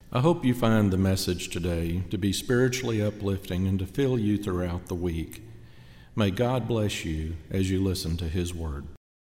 I hope you find the message today to be spiritually uplifting and to fill you throughout the week. May God bless you as you listen to His Word.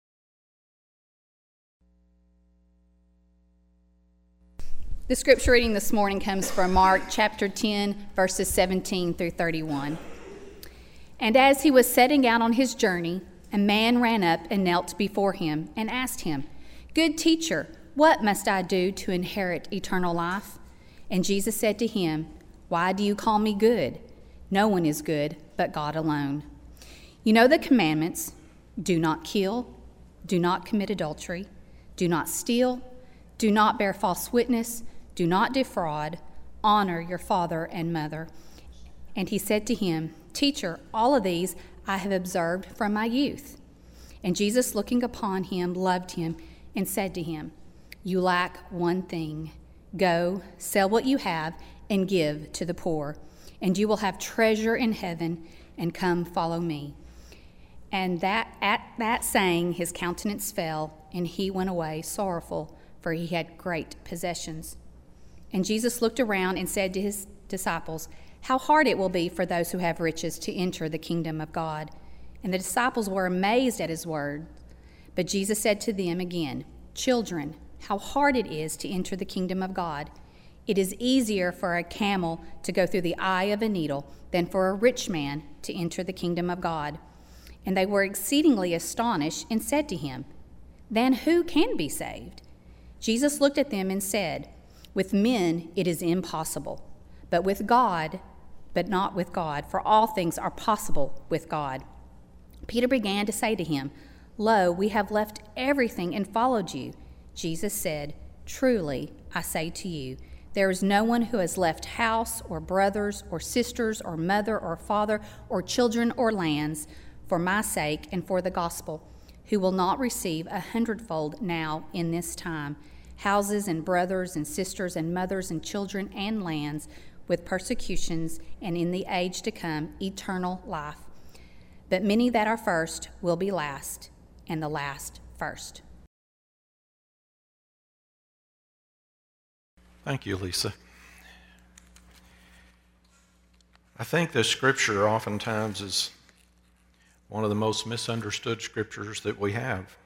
The scripture reading this morning comes from Mark chapter 10, verses 17 through 31. And as he was setting out on his journey, a man ran up and knelt before him and asked him, "Good teacher, what must I do to inherit eternal life?" And Jesus said to him, "Why do you call me good? No one is good but God alone. You know the commandments: do not kill, do not commit adultery, do not steal, do not bear false witness, do not defraud, honor your father and mother." And he said to him, "Teacher, all of these I have observed from my youth." And Jesus, looking upon him, loved him and said to him, "You lack one thing. Go, sell what you have and give to the poor, and you will have treasure in heaven, and come follow me." And at that saying, his countenance fell, and he went away sorrowful, for he had great possessions. And Jesus looked around and said to his disciples, "How hard it will be for those who have riches to enter the kingdom of God." And the disciples were amazed at his word. But Jesus said to them again, "Children, how hard it is to enter the kingdom of God. It is easier for a camel to go through the eye of a needle than for a rich man to enter the kingdom of God." And they were exceedingly astonished and said to him, "Then who can be saved?" Jesus looked at them and said, "With men it is impossible, but not with God, for all things are possible with God." Peter began to say to him, "Lo, we have left everything and followed you." Jesus said, "Truly, I say to you, there is no one who has left house or brothers or sisters or mother or father or children or lands for my sake and for the gospel, who will not receive 100-fold now in this time, houses and brothers and sisters and mothers and children and lands, with persecutions, and in the age to come eternal life. But many that are first will be last, and the last first." Thank you, Lisa. I think this scripture oftentimes is one of the most misunderstood scriptures that we have.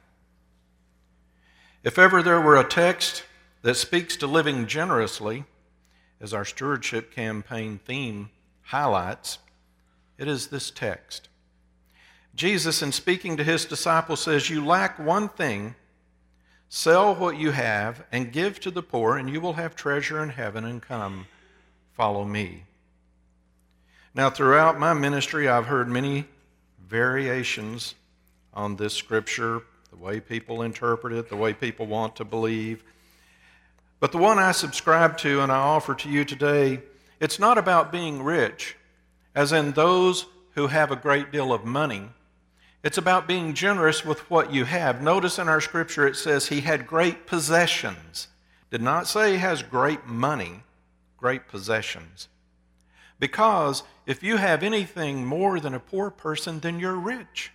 If ever there were a text that speaks to living generously, as our stewardship campaign theme highlights, it is this text. Jesus, in speaking to his disciples, says, "You lack one thing. Sell what you have and give to the poor, and you will have treasure in heaven, and come, follow me." Now, throughout my ministry, I've heard many variations on this scripture, the way people interpret it, the way people want to believe. But the one I subscribe to and I offer to you today, it's not about being rich, as in those who have a great deal of money. It's about being generous with what you have. Notice in our scripture it says he had great possessions. Did not say he has great money, great possessions. Because if you have anything more than a poor person, then you're rich.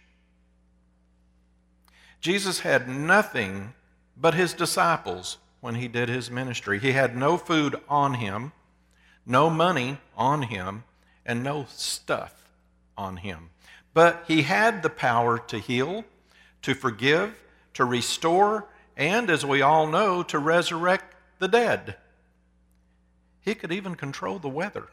Jesus had nothing but his disciples when he did his ministry. He had no food on him, no money on him, and no stuff on him. But he had the power to heal, to forgive, to restore, and, as we all know, to resurrect the dead. He could even control the weather.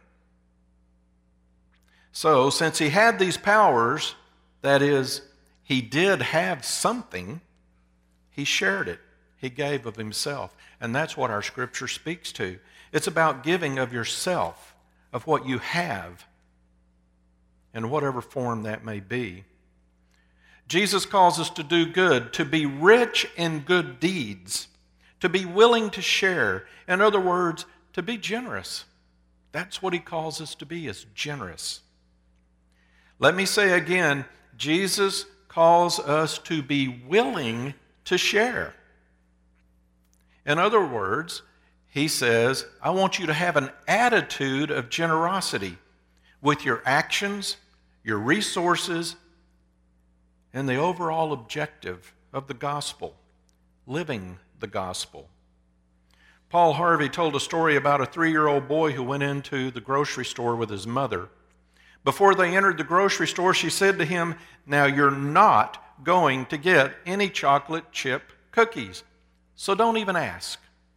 So, since he had these powers, that is, he did have something, he shared it. He gave of himself. And that's what our scripture speaks to. It's about giving of yourself, of what you have, in whatever form that may be. Jesus calls us to do good, to be rich in good deeds, to be willing to share. In other words, to be generous. That's what he calls us to be, is generous. Let me say again, Jesus calls us to be willing to share. In other words, he says, I want you to have an attitude of generosity with your actions, your resources, and the overall objective of the gospel, living the gospel. Paul Harvey told a story about a 3-year-old boy who went into the grocery store with his mother. Before they entered the grocery store, she said to him, "Now you're not going to get any chocolate chip cookies, so don't even ask."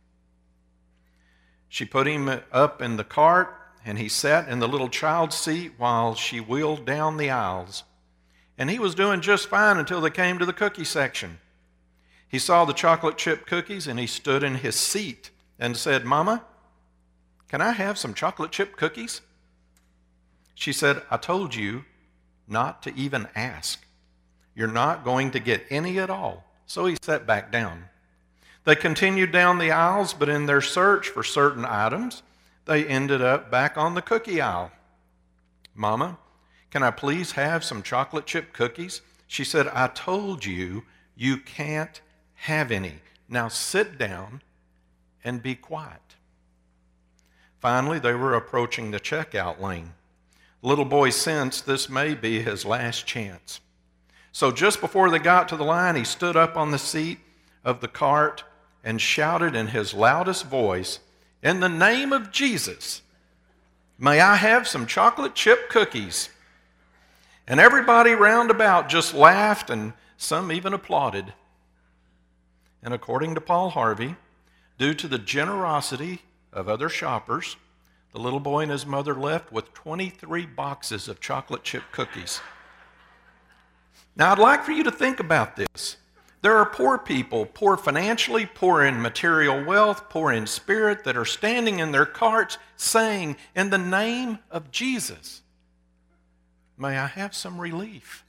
She put him up in the cart, and he sat in the little child's seat while she wheeled down the aisles. And he was doing just fine until they came to the cookie section. He saw the chocolate chip cookies, and he stood in his seat and said, "Mama, can I have some chocolate chip cookies?" She said, "I told you not to even ask. You're not going to get any at all." So he sat back down. They continued down the aisles, but in their search for certain items, they ended up back on the cookie aisle. "Mama, can I please have some chocolate chip cookies?" She said, "I told you you can't have any. Now sit down and be quiet." Finally, they were approaching the checkout lane. The little boy sensed this may be his last chance. So just before they got to the line, he stood up on the seat of the cart and shouted in his loudest voice, "In the name of Jesus, may I have some chocolate chip cookies?" And everybody round about just laughed, and some even applauded. And according to Paul Harvey, due to the generosity of other shoppers, the little boy and his mother left with 23 boxes of chocolate chip cookies. Now, I'd like for you to think about this. There are poor people, poor financially, poor in material wealth, poor in spirit, that are standing in their carts saying, "In the name of Jesus, may I have some relief?"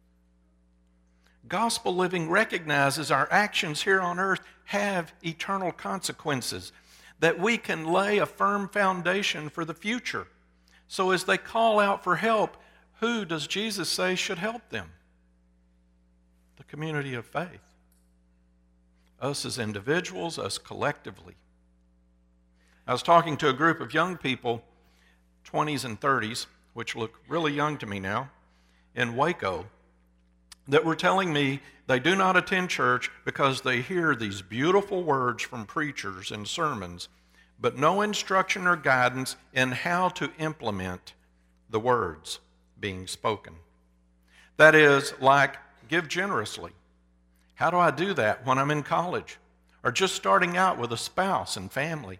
Gospel living recognizes our actions here on earth have eternal consequences, that we can lay a firm foundation for the future. So as they call out for help, who does Jesus say should help them? The community of faith. Us as individuals, us collectively. I was talking to a group of young people, 20s and 30s, which look really young to me now, in Waco, that were telling me they do not attend church because they hear these beautiful words from preachers and sermons, but no instruction or guidance in how to implement the words being spoken. That is, like, give generously. How do I do that when I'm in college or just starting out with a spouse and family?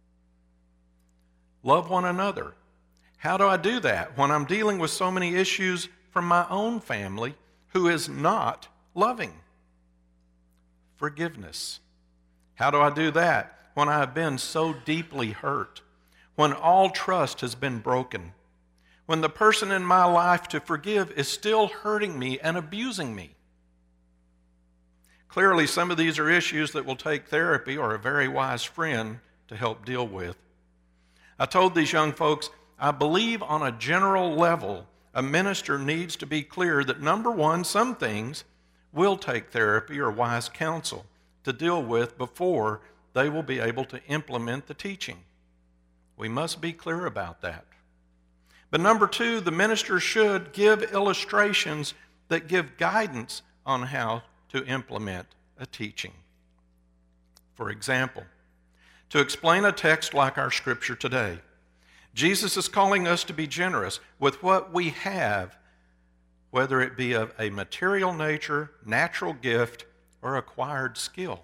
Love one another. How do I do that when I'm dealing with so many issues from my own family who is not loving? Forgiveness. How do I do that when I have been so deeply hurt, when all trust has been broken, when the person in my life to forgive is still hurting me and abusing me? Clearly, some of these are issues that will take therapy or a very wise friend to help deal with. I told these young folks, I believe on a general level, a minister needs to be clear that, number one, some things will take therapy or wise counsel to deal with before they will be able to implement the teaching. We must be clear about that. But number two, the minister should give illustrations that give guidance on how to implement a teaching. For example, to explain a text like our scripture today, Jesus is calling us to be generous with what we have, whether it be of a material nature, natural gift, or acquired skill.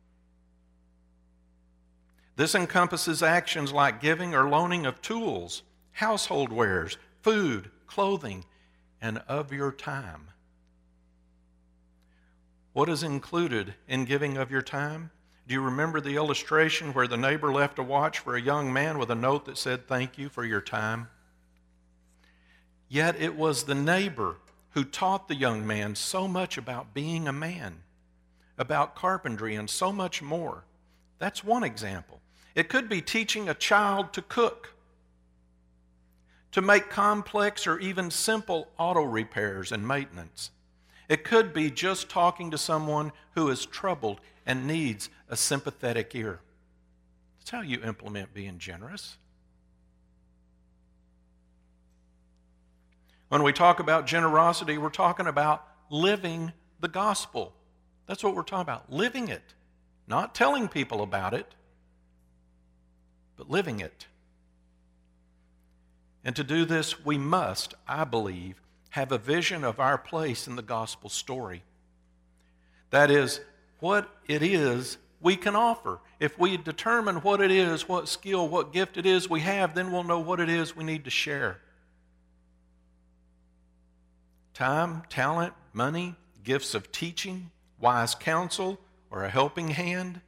This encompasses actions like giving or loaning of tools, household wares, food, clothing, and of your time. What is included in giving of your time? Do you remember the illustration where the neighbor left a watch for a young man with a note that said, "Thank you for your time"? Yet it was the neighbor who taught the young man so much about being a man, about carpentry, and so much more. That's one example. It could be teaching a child to cook, to make complex or even simple auto repairs and maintenance. It could be just talking to someone who is troubled and needs a sympathetic ear. That's how you implement being generous. When we talk about generosity, we're talking about living the gospel. That's what we're talking about, living it, not telling people about it, but living it. And to do this, we must, I believe, have a vision of our place in the gospel story. That is, what it is we can offer. If we determine what it is, what skill, what gift it is we have, then we'll know what it is we need to share. Time, talent, money, gifts of teaching, wise counsel, or a helping hand.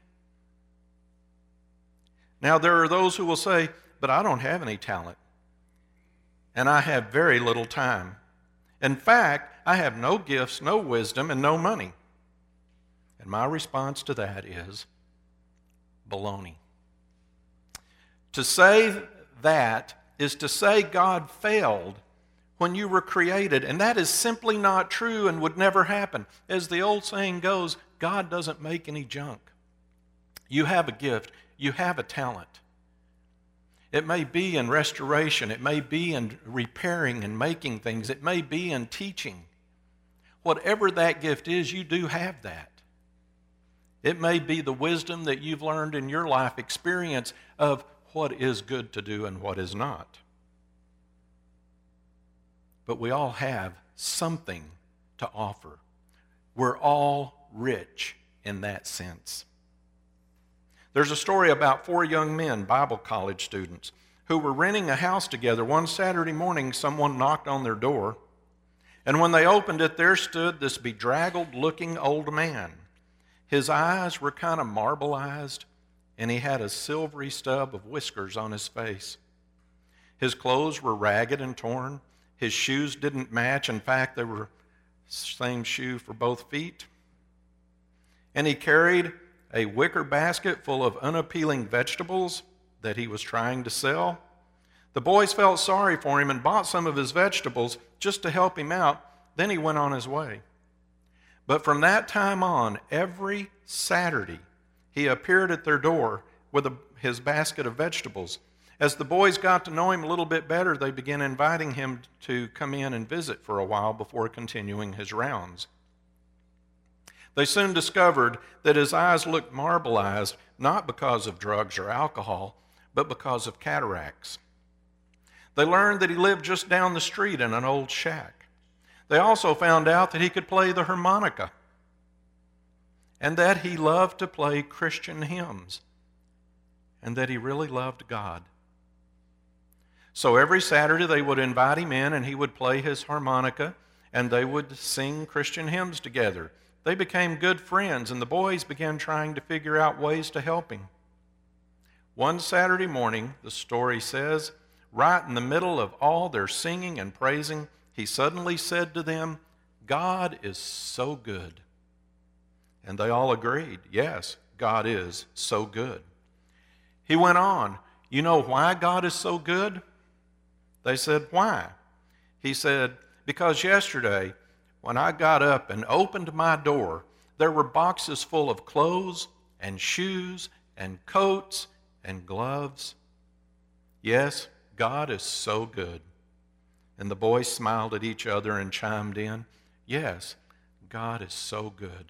Now, there are those who will say, but I don't have any talent, and I have very little time. In fact, I have no gifts, no wisdom, and no money. And my response to that is baloney. To say that is to say God failed when you were created, and that is simply not true and would never happen. As the old saying goes, God doesn't make any junk. You have a gift. You have a talent. It may be in restoration. It may be in repairing and making things. It may be in teaching. Whatever that gift is, you do have that. It may be the wisdom that you've learned in your life experience of what is good to do and what is not. But we all have something to offer. We're all rich in that sense. There's a story about 4 young men, Bible college students, who were renting a house together. One Saturday morning, someone knocked on their door, and when they opened it, there stood this bedraggled-looking old man. His eyes were kind of marbleized, and he had a silvery stub of whiskers on his face. His clothes were ragged and torn. His shoes didn't match. In fact, they were the same shoe for both feet. And he carried a wicker basket full of unappealing vegetables that he was trying to sell. The boys felt sorry for him and bought some of his vegetables just to help him out. Then he went on his way. But from that time on, every Saturday, he appeared at their door with his basket of vegetables. As the boys got to know him a little bit better, they began inviting him to come in and visit for a while before continuing his rounds. They soon discovered that his eyes looked marbleized, not because of drugs or alcohol, but because of cataracts. They learned that he lived just down the street in an old shack. They also found out that he could play the harmonica and that he loved to play Christian hymns and that he really loved God. So every Saturday they would invite him in and he would play his harmonica and they would sing Christian hymns together. They became good friends, and the boys began trying to figure out ways to help him. One Saturday morning, the story says, right in the middle of all their singing and praising, he suddenly said to them, "God is so good." And they all agreed, yes, God is so good. He went on, "You know why God is so good?" They said, "Why?" He said, "Because yesterday, when I got up and opened my door, there were boxes full of clothes and shoes and coats and gloves. Yes, God is so good." And the boys smiled at each other and chimed in, "Yes, God is so good."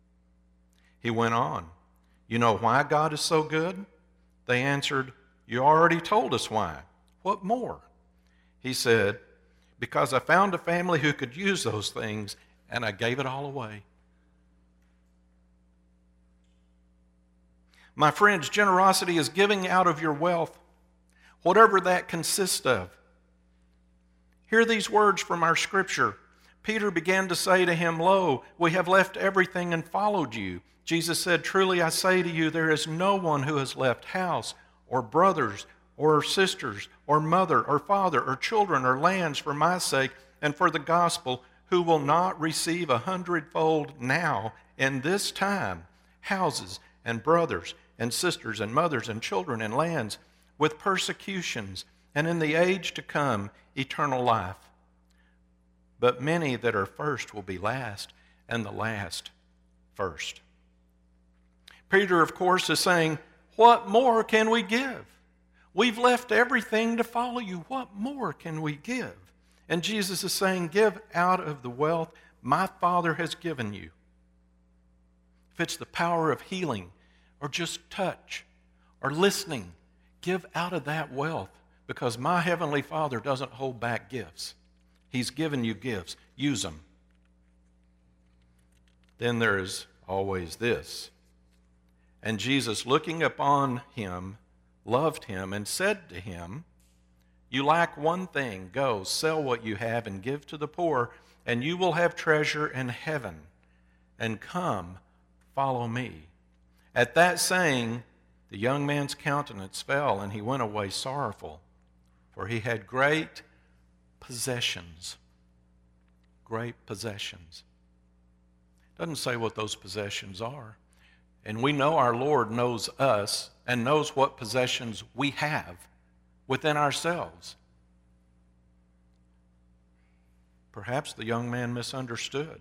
He went on, "You know why God is so good?" They answered, "You already told us why. What more?" He said, "Because I found a family who could use those things, and I gave it all away." My friends, generosity is giving out of your wealth, whatever that consists of. Hear these words from our scripture. Peter began to say to him, "Lo, we have left everything and followed you." Jesus said, "Truly I say to you, there is no one who has left house or brothers or sisters, or mother, or father, or children, or lands for my sake and for the gospel, who will not receive 100-fold now in this time, houses and brothers and sisters and mothers and children and lands, with persecutions, and in the age to come, eternal life. But many that are first will be last, and the last first." Peter, of course, is saying, what more can we give? We've left everything to follow you. What more can we give? And Jesus is saying, give out of the wealth my Father has given you. If it's the power of healing, or just touch, or listening, give out of that wealth, because my Heavenly Father doesn't hold back gifts. He's given you gifts. Use them. Then there is always this. And Jesus, looking upon him, loved him and said to him, you lack one thing. Go, sell what you have and give to the poor, and you will have treasure in heaven. And come, follow me. At that saying, the young man's countenance fell, and he went away sorrowful, for he had great possessions. Great possessions. Doesn't say what those possessions are. And we know our Lord knows us and knows what possessions we have within ourselves. Perhaps the young man misunderstood.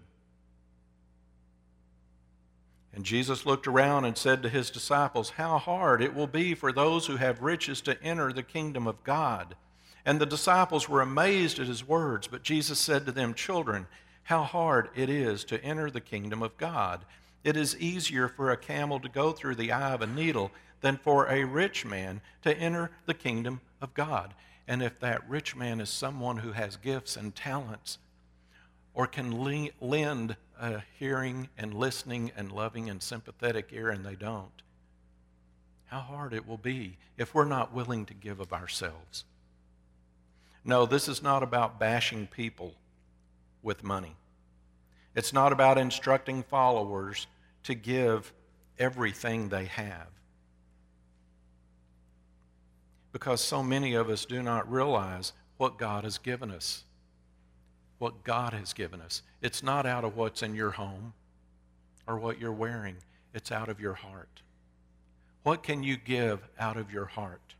And Jesus looked around and said to his disciples, how hard it will be for those who have riches to enter the kingdom of God. And the disciples were amazed at his words, but Jesus said to them, children, how hard it is to enter the kingdom of God. It is easier for a camel to go through the eye of a needle than for a rich man to enter the kingdom of God. And if that rich man is someone who has gifts and talents, or can lend a hearing and listening and loving and sympathetic ear, and they don't, how hard it will be if we're not willing to give of ourselves. No, this is not about bashing people with money. It's not about instructing followers to give everything they have. Because so many of us do not realize what God has given us. What God has given us. It's not out of what's in your home or what you're wearing. It's out of your heart. What can you give out of your heart?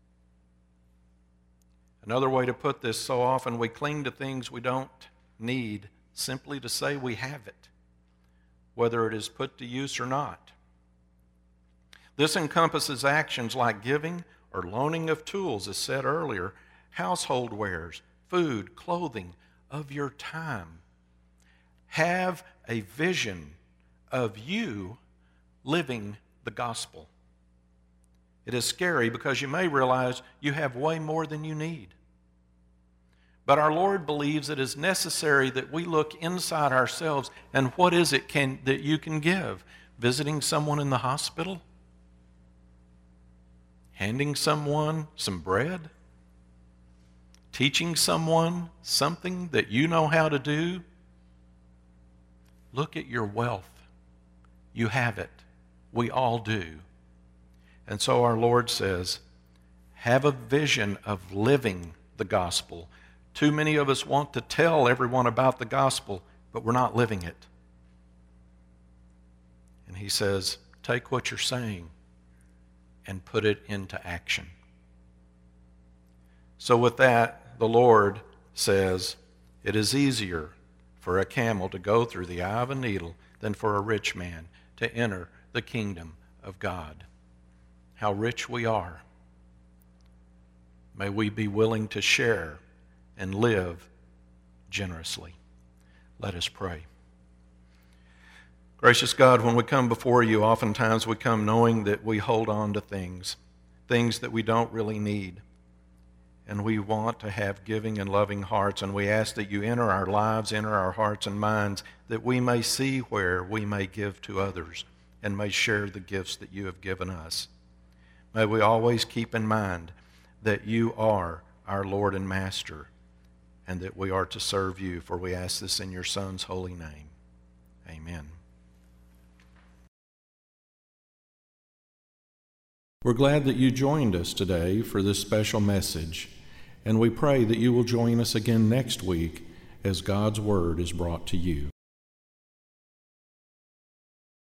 Another way to put this, so often we cling to things we don't need simply to say we have it, whether it is put to use or not. This encompasses actions like giving or loaning of tools, as said earlier, household wares, food, clothing, of your time. Have a vision of you living the gospel. It is scary because you may realize you have way more than you need. But our Lord believes it is necessary that we look inside ourselves, and what is it that you can give? Visiting someone in the hospital? Handing someone some bread? Teaching someone something that you know how to do? Look at your wealth. You have it. We all do. And so our Lord says, have a vision of living the gospel. Too many of us want to tell everyone about the gospel, but we're not living it. And he says, take what you're saying and put it into action. So with that, the Lord says, it is easier for a camel to go through the eye of a needle than for a rich man to enter the kingdom of God. How rich we are. May we be willing to share and live generously. Let us pray. Gracious God, when we come before you, oftentimes we come knowing that we hold on to things that we don't really need. And we want to have giving and loving hearts, and we ask that you enter our lives, enter our hearts and minds, that we may see where we may give to others and may share the gifts that you have given us. May we always keep in mind that you are our Lord and Master, and that we are to serve you, for we ask this in your Son's holy name. Amen. We're glad that you joined us today for this special message, and we pray that you will join us again next week as God's Word is brought to you.